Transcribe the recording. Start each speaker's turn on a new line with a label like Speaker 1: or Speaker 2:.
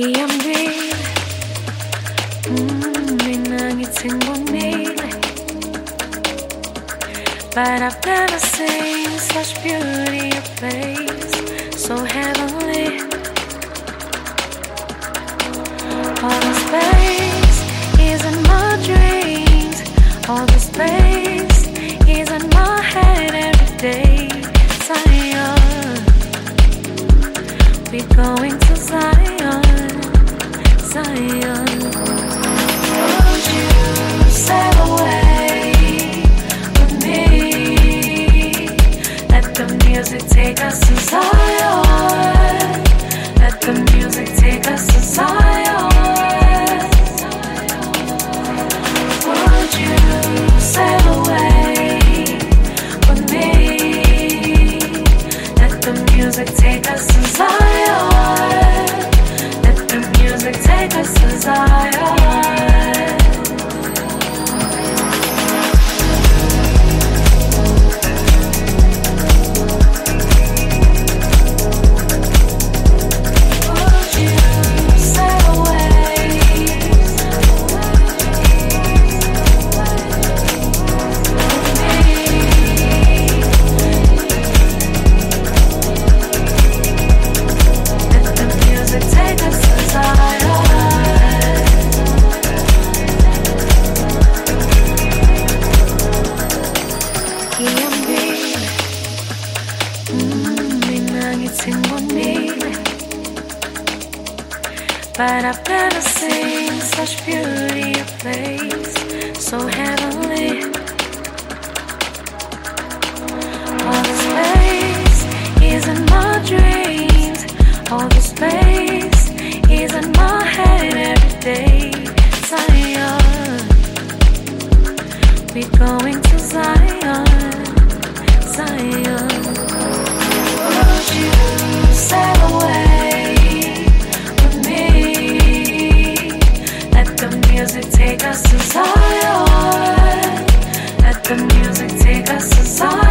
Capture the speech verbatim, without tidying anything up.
Speaker 1: Iambile, mm, mina ngitsengibonile, but I've never seen such beauty, a face so heavenly. All the space is in my dreams, all the space is in my head every day. Zion, we're going to Zion, Zion. Won't you sail away with me? Let the music take us to Zion. Let the music take us to Zion. Won't you sail away with me? Let the music take us to Zion. Let the music take us to Zion. But I've never seen such beauty, a place so heavenly. All the space is in my dreams, all the space is in my head every day. Zion, we're going to Zion, Zion. Won't you sail away? Let the music take us to Zion. Let the music take us to Zion.